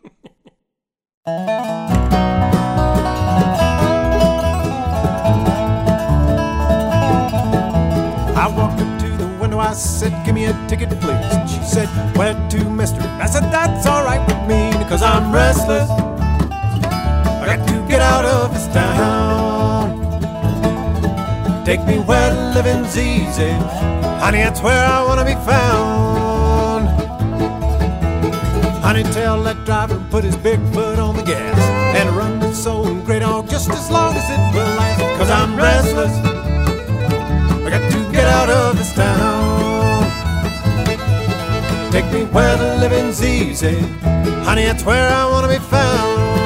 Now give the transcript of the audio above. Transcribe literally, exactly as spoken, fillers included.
I walked up to the window, I said, give me a ticket, please. And she said, where to, mister? I said, that's all right with me, because I'm restless. I got to get out of this town. Take me where living's easy. Honey, that's where I want to be found. Honey, tell that driver put his big foot on the gas and run the soul and great on just as long as it will last. Cause I'm restless. I got to get out of this town. Take me where the living's easy. Honey, that's where I want to be found.